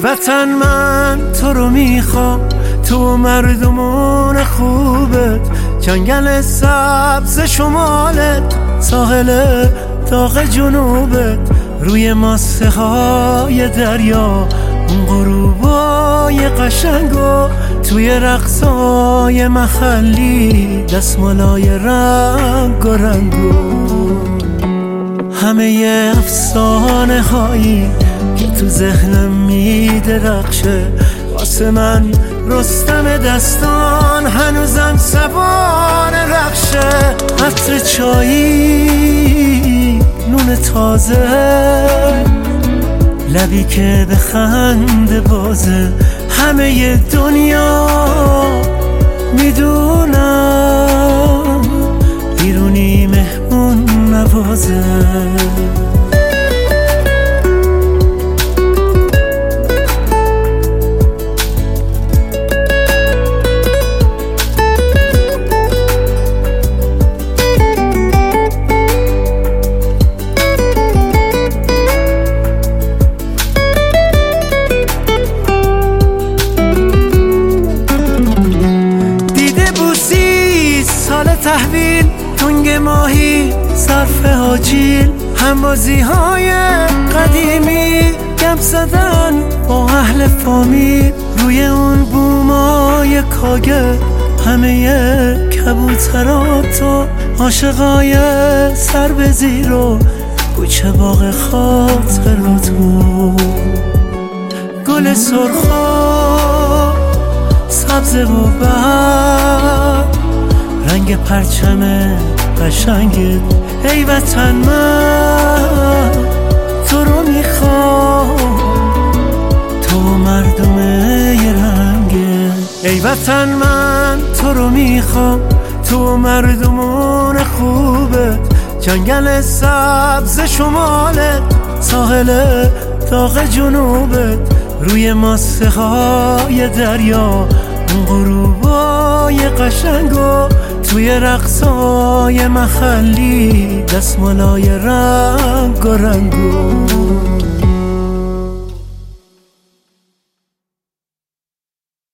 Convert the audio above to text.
وطن من تو رو میخوام، تو مردمون خوبت، جنگل سبز شمالت، ساحل داغ جنوبت، روی ماسه های دریا، اون غروبای قشنگو، توی رقصای محلی، دستمالای رنگ و رنگو، همه افسانه هایی که تو ذهنم میدرخشه، واسه من رستم دستان هنوزم سوار رخشه. عطر چایی، نون تازه، لبی که به خنده بازه، همه دنیا میدونم بیرونی مهمون نوازه. تحویل، تنگ ماهی، صرف آجیل، همبازی های قدیمی، گپ زدن با اهل فامیل، روی اون بومای کاگه، همه کبوترات و عاشقای سر به زیر و کوچه باغ خاطرات و گل سرخا، سبز و برگ، رنگ پرچم قشنگت. ای وطن من تو رو میخوام، تو مردم یه رنگت. ای وطن من تو رو میخوام، تو مردمون خوبت، جنگل سبز شمالت، ساحل داغ جنوبت، روی ماسه های دریا، اون غروبای قشنگو، توی رقصای محلی، دستمالای رنگ و رنگو.